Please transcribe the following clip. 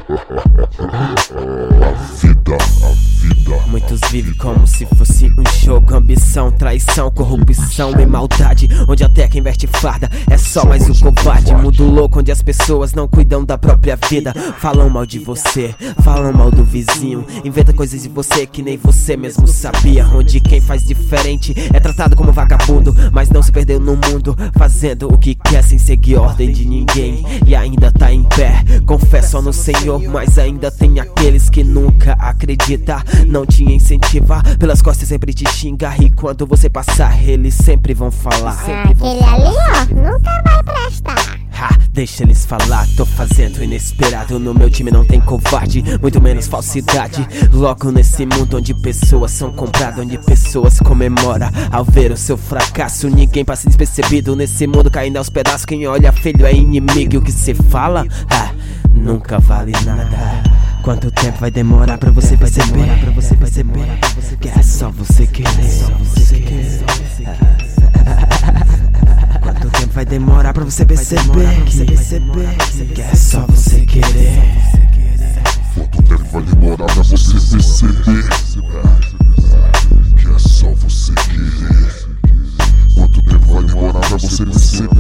A vida. Muitos vivem como se fosse um jogo. Ambição, traição, corrupção e maldade, onde até quem veste farda é só mais um covarde. Mundo louco onde as pessoas não cuidam da própria vida. Falam mal de você, falam mal do vizinho, inventa coisas de você que nem você mesmo sabia. Onde quem faz diferente é tratado como vagabundo, mas não se perdeu no mundo, fazendo o que quer sem seguir ordem de ninguém. E ainda tá em pé, confesso no Senhor, mas ainda tem aqueles que nunca acreditam, não te incentiva, pelas costas sempre te xinga. E quando você passar, eles sempre vão falar. Aquele ali, ó, nunca vai prestar. Deixa eles falar, tô fazendo inesperado. No meu time não tem covarde, muito menos falsidade. Logo nesse mundo onde pessoas são compradas, onde pessoas comemoram ao ver o seu fracasso, ninguém passa despercebido nesse mundo caindo aos pedaços. Quem olha feio é inimigo, e o que cê fala, nunca vale nada. Quanto tempo vai demorar pra você perceber que é só você querer? Quanto tempo vai demorar pra você perceber que é só você querer? Quanto tempo vai demorar pra você perceber que é só você querer? Quanto tempo vai demorar pra você perceber